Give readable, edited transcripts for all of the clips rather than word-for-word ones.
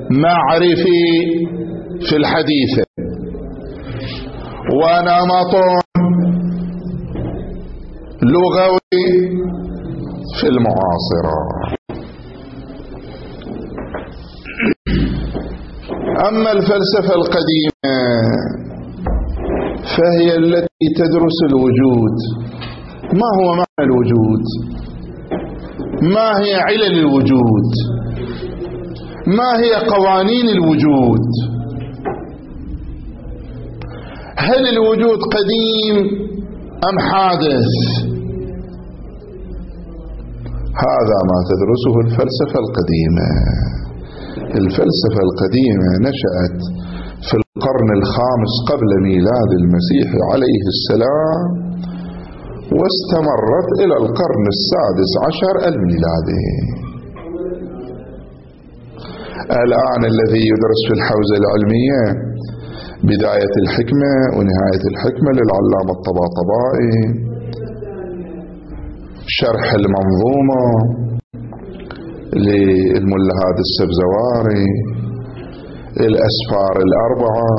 معرفي في الحديثة ونمط لغوي في المعاصرة. أما الفلسفة القديمة فهي التي تدرس الوجود. ما هو معنى الوجود؟ ما هي علل الوجود؟ ما هي قوانين الوجود؟ هل الوجود قديم أم حادث؟ هذا ما تدرسه الفلسفة القديمة. الفلسفة القديمة نشأت في القرن الخامس قبل ميلاد المسيح عليه السلام، واستمرت إلى القرن السادس عشر الميلادي. الآن الذي يدرس في الحوزة العلمية بداية الحكمة ونهاية الحكمة للعلامة الطباطبائي، شرح المنظومة للملا هادي السبزواري، الأسفار الأربعة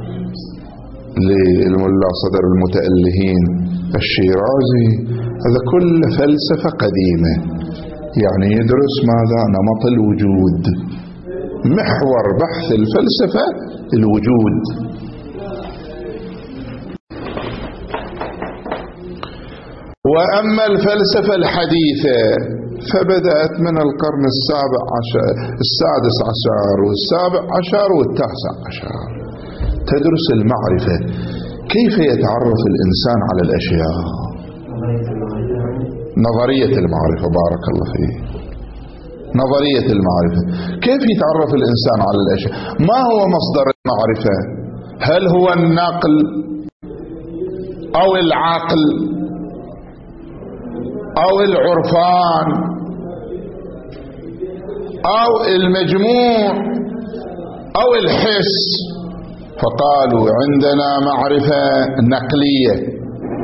للملا صدر المتألهين الشيرازي، هذا كل فلسفة قديمة. يعني يدرس ماذا؟ نمط الوجود. محور بحث الفلسفة الوجود. وأما الفلسفة الحديثة فبدأت من القرن السادس عشر والسابع عشر والتاسع عشر. تدرس المعرفة، كيف يتعرف الإنسان على الأشياء. نظرية المعرفة، بارك الله فيك. نظرية المعرفة، كيف يتعرف الإنسان على الأشياء؟ ما هو مصدر المعرفة؟ هل هو النقل أو العقل أو العرفان أو المجموع أو الحس؟ فقالوا عندنا معرفة نقلية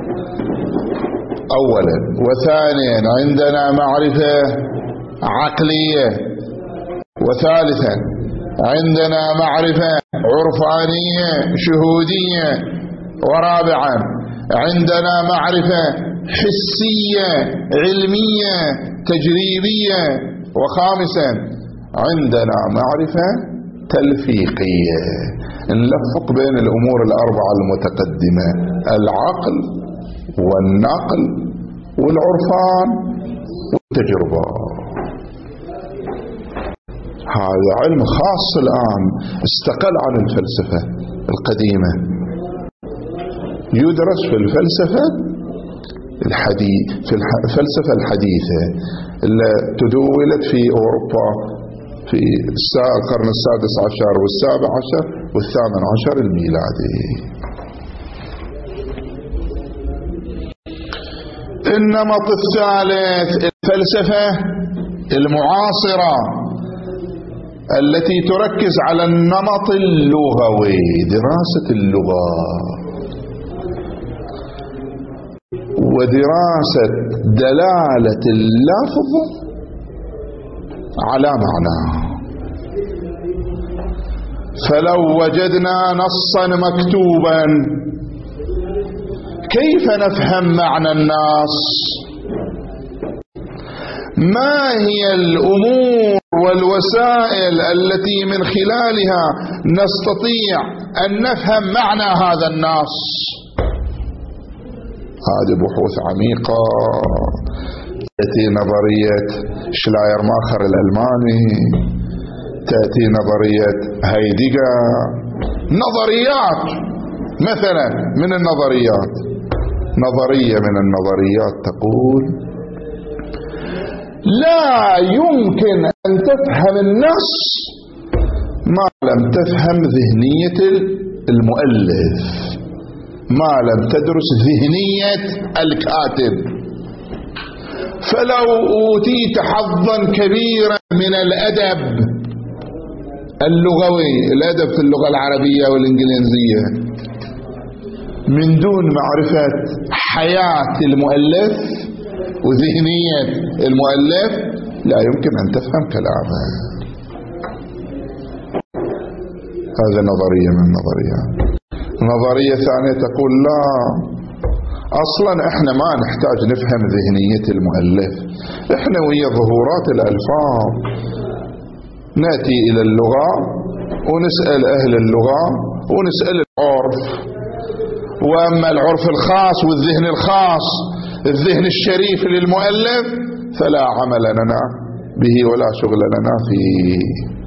أولا، وثانيا عندنا معرفة عقلية، وثالثا عندنا معرفة عرفانية شهودية، ورابعا عندنا معرفة حسية علمية تجريبية، وخامسا عندنا معرفة تلفيقية. نلفق بين الأمور الأربعة المتقدمة: العقل والنقل والعرفان والتجربة. هذا علم خاص الآن استقل عن الفلسفة القديمة، يدرس في الفلسفة في الفلسفة الحديثة اللي تدولت في أوروبا في القرن السادس عشر والسابع عشر والثامن عشر الميلادي. النمط الثالث الفلسفة المعاصرة التي تركز على النمط اللغوي، دراسة اللغة ودراسة دلالة اللفظ على معناه. فلو وجدنا نصا مكتوبا كيف نفهم معنى النص؟ ما هي الأمور والوسائل التي من خلالها نستطيع أن نفهم معنى هذا النص؟ هذه بحوث عميقة. تأتي نظرية شلايرماخر الألماني، تأتي نظرية هايدغر، نظريات مثلا من النظريات. نظرية من النظريات تقول لا يمكن أن تفهم النص ما لم تفهم ذهنية المؤلف، ما لم تدرس ذهنية الكاتب. فلو أوتيت حظا كبيرا من الأدب اللغوي، الأدب في اللغة العربية والإنجليزية، من دون معرفة حياة المؤلف وذهنية المؤلف لا يمكن أن تفهم كلامه. هذا نظرية من النظريات. نظرية ثانية تقول لا، أصلا احنا ما نحتاج نفهم ذهنية المؤلف، احنا ويا ظهورات الألفاظ نأتي إلى اللغة ونسأل أهل اللغة ونسأل العرف، وأما العرف الخاص والذهن الخاص الذهن الشريف للمؤلف فلا عمل لنا به ولا شغل لنا فيه.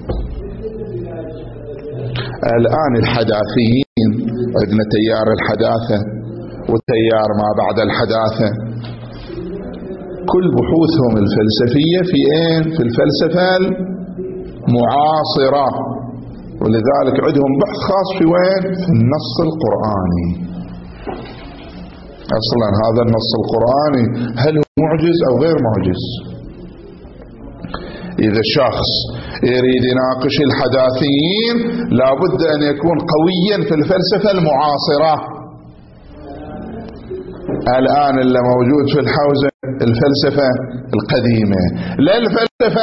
الآن الحداثيين عندنا تيار الحداثة وتيار ما بعد الحداثة، كل بحوثهم الفلسفية في اين؟ في الفلسفة المعاصرة، ولذلك عندهم بحث خاص في وين؟ في النص القرآني. أصلا هذا النص القرآني هل هو معجز أو غير معجز؟ إذا شخص يريد يناقش الحداثيين لابد أن يكون قويا في الفلسفة المعاصرة. الآن اللي موجود في الحوزة الفلسفة القديمة، لا الفلسفة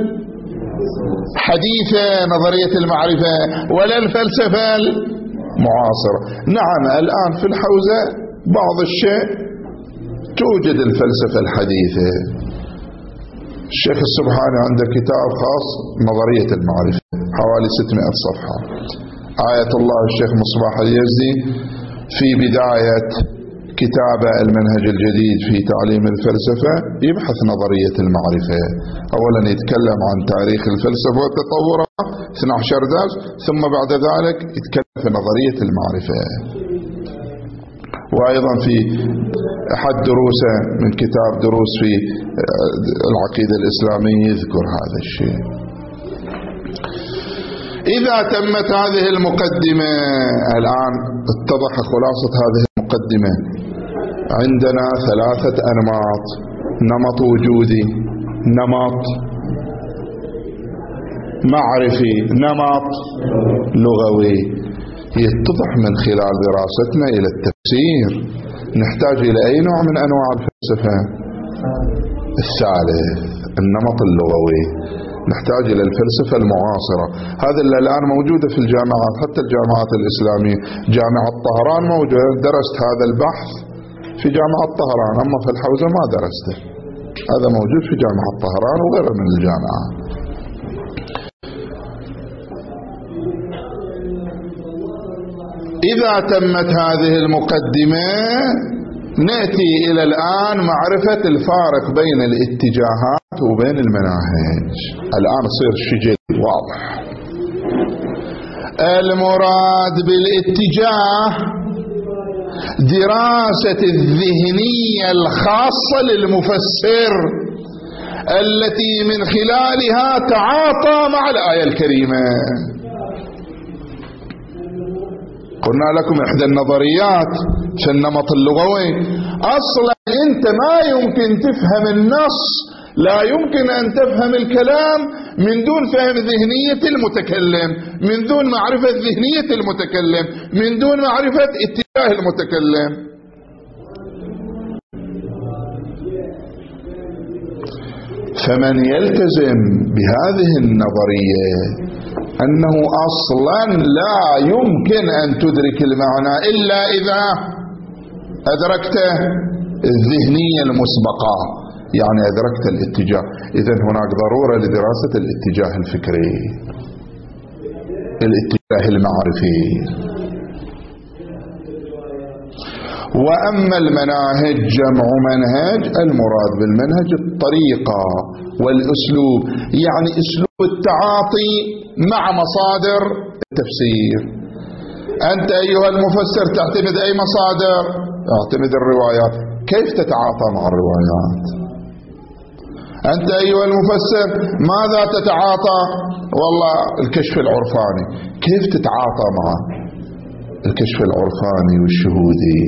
الحديثة نظرية المعرفة ولا الفلسفة المعاصرة. نعم الآن في الحوزة بعض الشيء توجد الفلسفة الحديثة. الشيخ السبحاني عنده كتاب خاص نظرية المعرفة حوالي 600 صفحة. آية الله الشيخ مصباح اليزدي في بداية كتاب المنهج الجديد في تعليم الفلسفة يبحث نظرية المعرفة. أولا يتكلم عن تاريخ الفلسفة وتطورها 12 درس، ثم بعد ذلك يتكلم في نظرية المعرفة. وأيضا في أحد دروسه من كتاب دروس في العقيدة الإسلامية يذكر هذا الشيء. إذا تمت هذه المقدمة، الآن اتضح خلاصة هذه المقدمة. عندنا 3 أنماط: نمط وجودي، نمط معرفي، نمط لغوي. يتضح من خلال دراستنا إلى التفسير نحتاج إلى أي نوع من أنواع الفلسفة؟ الثالث، النمط اللغوي. نحتاج إلى الفلسفة المعاصرة. هذا اللي الآن موجودة في الجامعات، حتى الجامعات الإسلامية. جامعة طهران موجودة، درست هذا البحث في جامعة طهران، أما في الحوزة ما درسته. هذا موجود في جامعة طهران وغيره من الجامعات. إذا تمت هذه المقدمة نأتي إلى الآن معرفة الفارق بين الاتجاهات وبين المناهج. الآن صير الشيء واضح. المراد بالاتجاه دراسة الذهنية الخاصة للمفسر التي من خلالها تعاطى مع الآية الكريمة. قلنا لكم إحدى النظريات في النمط اللغوي، أصلا أنت ما يمكن تفهم النص، لا يمكن أن تفهم الكلام من دون فهم ذهنية المتكلم، من دون معرفة ذهنية المتكلم، من دون معرفة اتجاه المتكلم. فمن يلتزم بهذه النظرية أنه أصلا لا يمكن أن تدرك المعنى إلا إذا أدركت الذهنية المسبقة، يعني أدركت الاتجاه. إذن هناك ضرورة لدراسة الاتجاه الفكري، الاتجاه المعرفي. وأما المناهج جمع منهج، المراد بالمنهج الطريقة والأسلوب، يعني أسلوب التعاطي مع مصادر التفسير. أنت أيها المفسر تعتمد أي مصادر؟ اعتمد الروايات. كيف تتعاطى مع الروايات؟ أنت أيها المفسر ماذا تتعاطى؟ والله الكشف العرفاني. كيف تتعاطى مع الكشف العرفاني والشهودي؟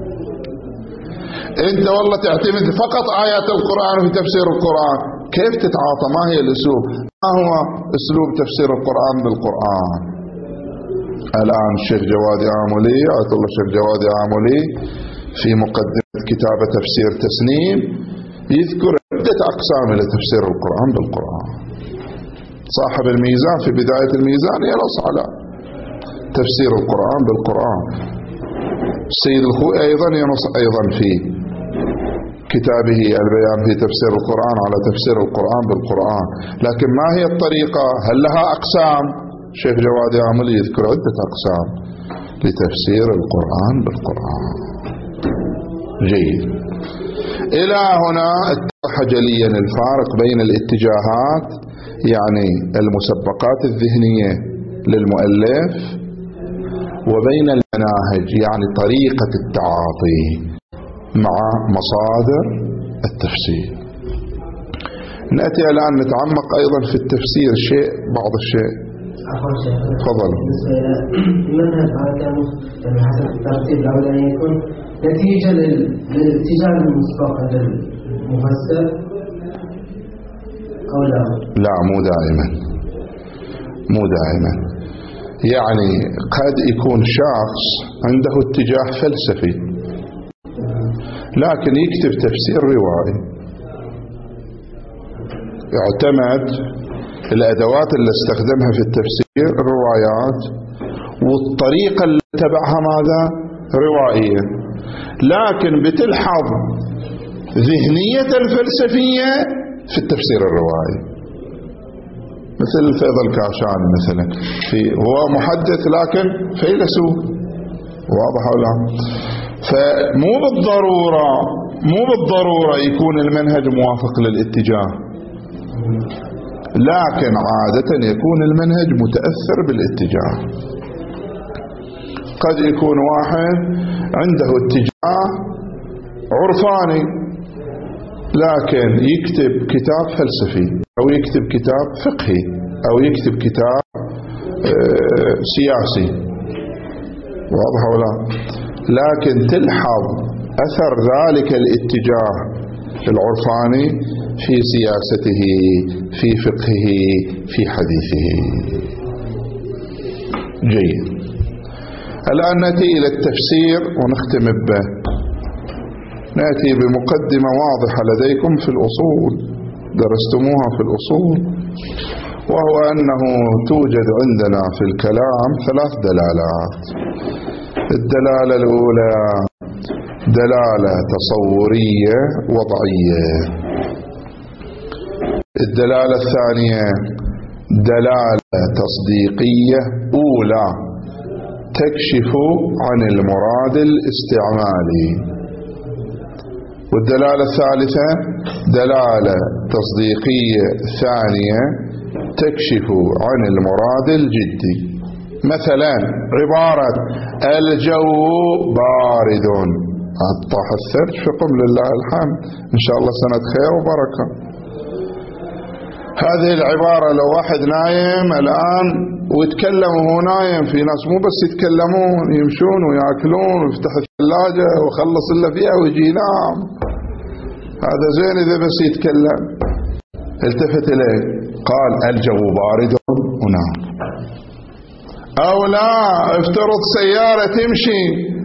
أنت والله تعتمد فقط آيات القرآن في تفسير القرآن. كيف تتعاطى؟ ما هي الأسلوب؟ ما هو أسلوب تفسير القرآن بالقرآن؟ الآن الشيخ جوادي عامولي، آية الله الشيخ جوادي عامولي في مقدمة كتاب تفسير تسنيم يذكر عدة أقسام لتفسير القرآن بالقرآن. صاحب الميزان في بداية الميزان ينص على تفسير القرآن بالقرآن. السيد الخوئي أيضا ينص أيضا في كتابه البيان في تفسير القرآن على تفسير القرآن بالقرآن. لكن ما هي الطريقة؟ هل لها أقسام؟ شيخ جواد عاملي يذكر عدة أقسام لتفسير القرآن بالقرآن. جيد. إلى هنا اتضح جليا الفارق بين الاتجاهات، يعني المسبقات الذهنية للمؤلف، وبين المناهج، يعني طريقة التعاطي مع مصادر التفسير. نأتي الآن نتعمق أيضا في التفسير بعض الشيء. تفضل. بالنسبة إلى المنهج هذا حسب الترتيب لابد أن يكون نتيجة للاتجاه المسبق للمفسر أو لا؟ لا، مو دائما. يعني قد يكون شخص عنده اتجاه فلسفي لكن يكتب تفسير روائي، يعتمد الأدوات اللي استخدمها في التفسير الروايات، والطريقة اللي اتبعها ماذا؟ روائية. لكن بتلحظ ذهنية الفلسفية في التفسير الروائي، مثل فيض الكاشاني مثلا، هو محدث لكن فيلسوف، واضح ولا لا؟ فمو بالضرورة يكون المنهج موافق للاتجاه، لكن عادة يكون المنهج متأثر بالاتجاه. قد يكون واحد عنده اتجاه عرفاني لكن يكتب كتاب فلسفي، أو يكتب كتاب فقهي، أو يكتب كتاب سياسي، واضح ولا؟ لكن تلحظ أثر ذلك الاتجاه العرفاني في سياسته، في فقهه، في حديثه. جيد. الآن نأتي إلى التفسير ونختم به. نأتي بمقدمة واضحة لديكم في الأصول، درستموها في الأصول، وهو أنه توجد عندنا في الكلام 3 دلالات. الدلالة الأولى دلالة تصورية وضعية. الدلالة الثانية دلالة تصديقية أولى تكشف عن المراد الاستعمالي. والدلالة الثالثة دلالة تصديقية ثانية تكشف عن المراد الجدي. مثلا عبارة الجو بارد، طاح الثلج في قم لله الحمد، إن شاء الله سنة خير وبركة. هذه العبارة لو واحد نايم الآن ويتكلم وهو نايم، في ناس مو بس يتكلمون، يمشون ويأكلون ويفتح الثلاجة وخلص إلا فيها ويجي ينام، هذا زين إذا بس يتكلم. التفت إليه قال الجو بارد ونام. أو لا، افترض سيارة تمشي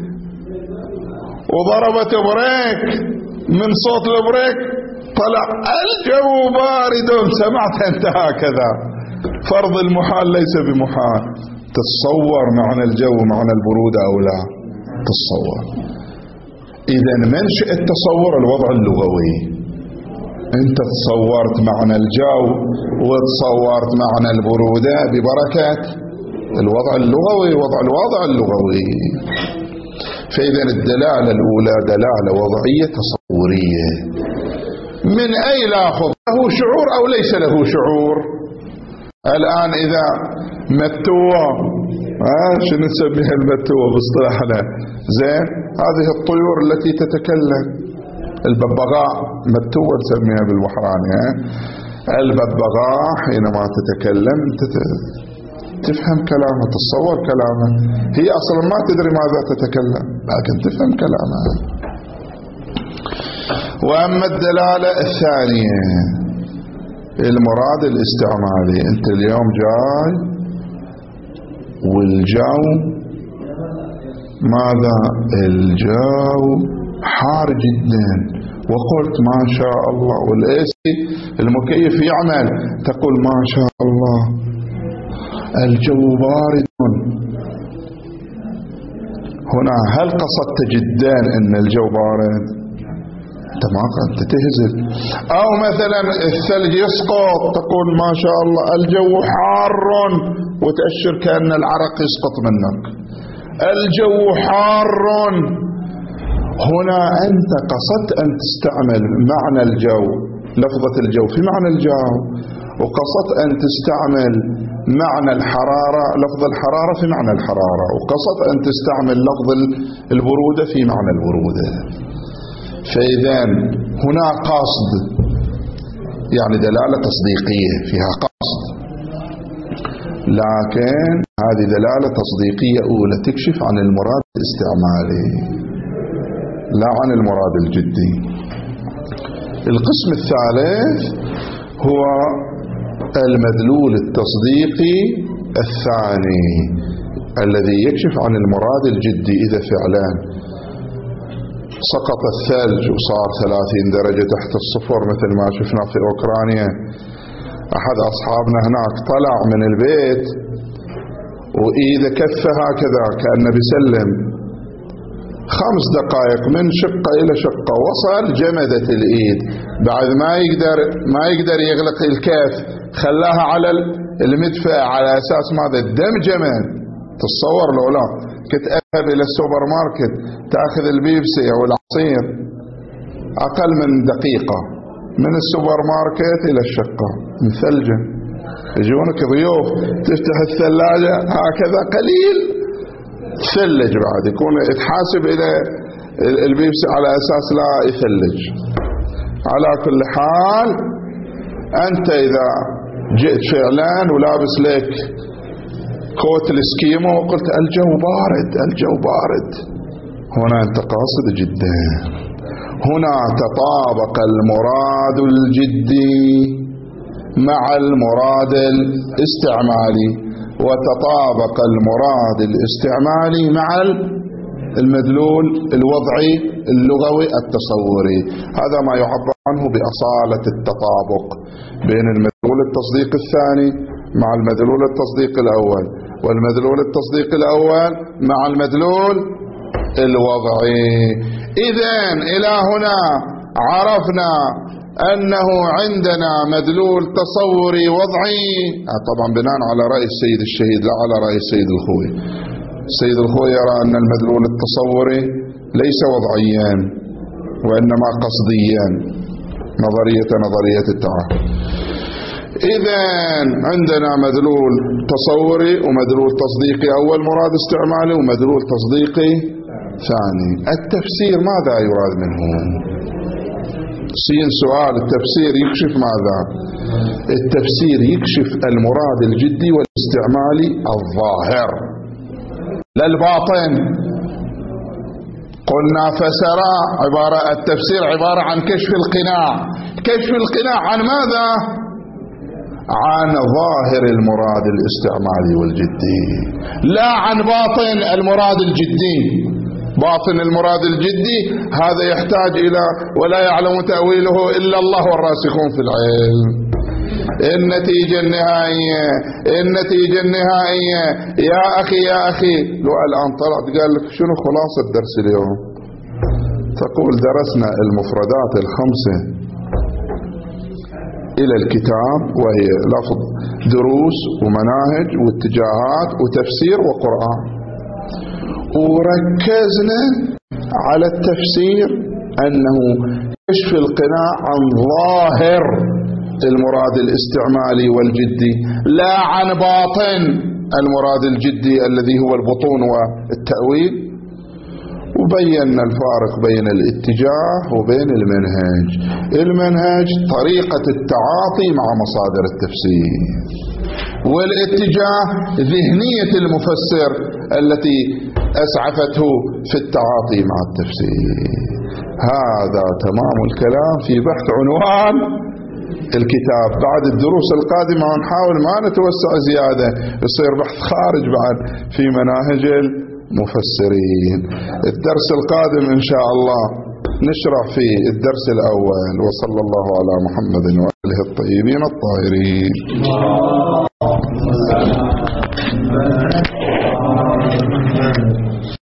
وضربت بريك، من صوت البريك طلع الجو بارد، سمعت أنت هكذا. فرض المحال ليس بمحال. تتصور معنى الجو معنى البرودة أو لا؟ تتصور. إذا منشأ التصور الوضع اللغوي. أنت تصورت معنى الجو وتصورت معنى البرودة ببركة الوضع اللغوي، الوضع اللغوي. فإذا الدلالة الأولى دلالة وضعية تصورية. من أي ناخذ؟ له شعور أو ليس له شعور؟ الآن إذا متوة، شنو نسميها المتوة باصطلاحنا؟ زين، هذه الطيور التي تتكلم، الببغاء متوة نسميها بالبحراني. الببغاء حينما تتكلم تفهم كلامه، تتصور كلامه، هي أصلا ما تدري ماذا تتكلم لكن تفهم كلامه. وأما الدلالة الثانية المراد الاستعمالي، أنت اليوم جاي والجو ماذا؟ الجو حار جدا، وقلت ما شاء الله، والإيسي المكيف يعمل، تقول ما شاء الله الجو بارد. هنا هل قصدت جدا أن الجو بارد؟ أنت ما قد تهزل. أو مثلا الثلج يسقط تقول ما شاء الله الجو حار وتأشر كأن العرق يسقط منك. الجو حار. هنا أنت قصدت أن تستعمل معنى الجو، لفظة الجو في معنى الجو، وقصدت أن تستعمل معنى الحرارة، لفظ الحرارة في معنى الحرارة، وقصدت أن تستعمل لفظ البرودة في معنى البرودة. فإذا هنا قصد، يعني دلالة تصديقية فيها قصد، لكن هذه دلالة تصديقية أولى تكشف عن المراد الاستعمالي لا عن المراد الجدي. القسم الثالث هو المدلول التصديقي الثاني الذي يكشف عن المراد الجدي. إذا فعلا سقط الثلج وصار 30 درجة تحت الصفر مثل ما شفنا في أوكرانيا، أحد أصحابنا هناك طلع من البيت وإذا كفه هكذا كأنه بيسلم 5 دقائق من شقة إلى شقة، وصل جمدت الإيد، بعد ما يقدر يغلق الكف خلاها على المدفع على أساس ماذا؟ الدم جمد. تصور لو لا كنت أذهب إلى السوبر ماركت تأخذ البيبسي أو العصير أقل من دقيقة من السوبر ماركت إلى الشقة مثلجة، يجونك ضيوف تفتح الثلاجة هكذا قليل ثلج، بعد يكون يتحاسب إلى البيبسي على أساس لا يثلج. على كل حال أنت إذا جئت فعلا ولابس لك كوت الاسكيمو وقلت الجو بارد الجو بارد، هنا أنت قاصد جدا. هنا تطابق المراد الجدي مع المراد الاستعمالي، وتطابق المراد الاستعمالي مع المدلول الوضعي اللغوي التصوري. هذا ما يعبر عنه بأصالة التطابق بين المدلول التصديق الثاني مع المدلول التصديق الأول، والمدلول التصديق الأول مع المدلول الوضعي. إذن إلى هنا عرفنا أنه عندنا مدلول تصوري وضعي، طبعا بناء على رأي السيد الشهيد لا على رأي السيد الخوي. السيد الخوي يرى أن المدلول التصوري ليس وضعيا وإنما قصديا، نظرية التعامل. إذن عندنا مدلول تصوري ومدلول تصديقي أول مراد استعمالي ومدلول تصديقي ثاني. التفسير ماذا يراد منه؟ سؤال التفسير يكشف ماذا؟ التفسير يكشف المراد الجدي والاستعمالي الظاهر لا الباطن. قلنا فسرى التفسير عبارة عن كشف القناع. كشف القناع عن ماذا؟ عن ظاهر المراد الاستعمالي والجدي، لا عن باطن المراد الجدي. باطن المراد الجدي هذا يحتاج إلى ولا يعلم تأويله إلا الله والراسخون في العلم. النتيجة النهائية يا أخي لو الآن طلعت قال لك شنو خلاصة الدرس اليوم؟ تقول درسنا المفردات الخمسة إلى الكتاب، وهي لفظ دروس ومناهج واتجاهات وتفسير وقرآن، وركزنا على التفسير أنه كشف القناع عن ظاهر المراد الاستعمالي والجدي لا عن باطن المراد الجدي الذي هو البطون والتأويل. وبينا الفارق بين الاتجاه وبين المنهج. المنهج طريقة التعاطي مع مصادر التفسير، والاتجاه ذهنية المفسر التي أسعفته في التعاطي مع التفسير. هذا تمام الكلام في بحث عنوان الكتاب. بعد الدروس القادمة نحاول ما نتوسع زيادة، يصير بحث خارج بعد في مناهج المفسرين. الدرس القادم إن شاء الله نشرح في الدرس الأول. وصلى الله على محمد وآله الطيبين الطاهرين.